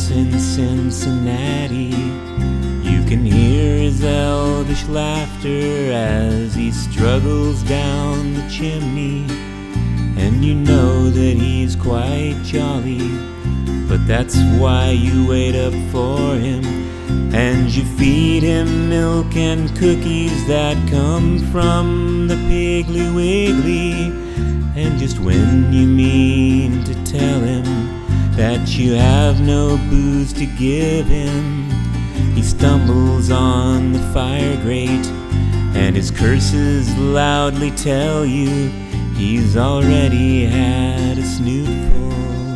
house in Cincinnati. You can hear his elvish laughter as he struggles down the chimney, and you know that he's quite jolly. But that's why you wait up for him, and you feed him milk and cookies that come from the Piggly Wiggly. And just when you mean to tell him that you have no booze to give him, he stumbles on the fire grate, and his curses loudly tell you he's already had a snootful.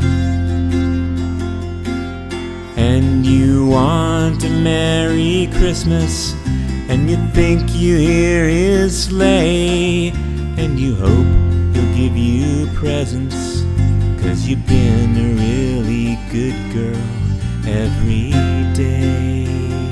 And you want a Merry Christmas, and you think you hear his sleigh, and you hope he'll give you presents, 'cause you've been a really good girl every day.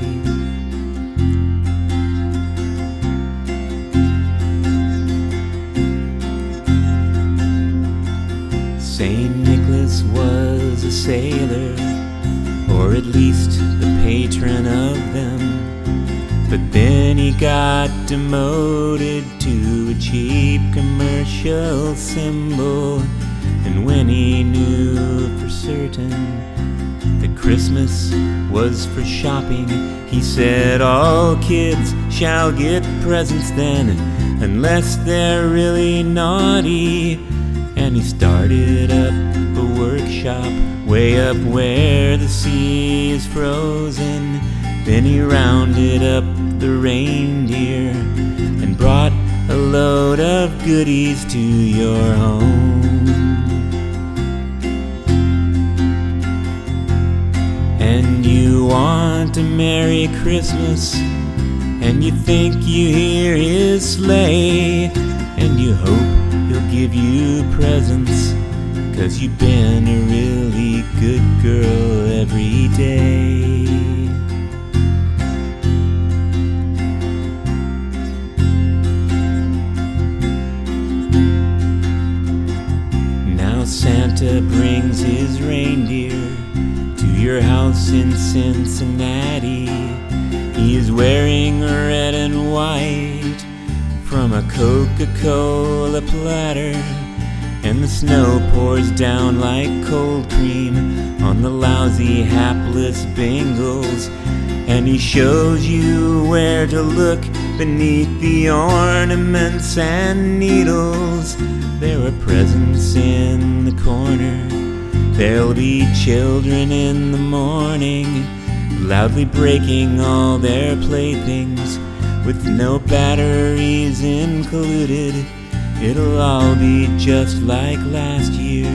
St. Nicholas was a sailor, or at least the patron of them, but then he got demoted to a cheap commercial symbol. And when he knew for certain that Christmas was for shopping, he said all kids shall get presents then, unless they're really naughty. And he started up a workshop way up where the sea is frozen. Then he rounded up the reindeer and brought a load of goodies to your home. And you want a Merry Christmas, and you think you hear his sleigh, and you hope he'll give you presents, 'cause you've been a really good girl every day. Now Santa brings his reindeer to your house in Cincinnati. He is wearing red and white from a Coca-Cola platter, and the snow pours down like cold cream on the lousy hapless Bengals. And he shows you where to look beneath the ornaments and needles. There are presents in the corner. There'll be children in the morning, loudly breaking all their playthings, with no batteries included. It'll all be just like last year.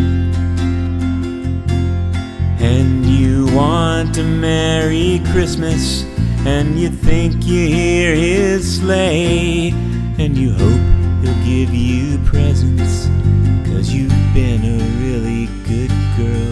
And you want a Merry Christmas, and you think you hear his sleigh, and you hope he'll give you presents, 'cause you've been a really good girl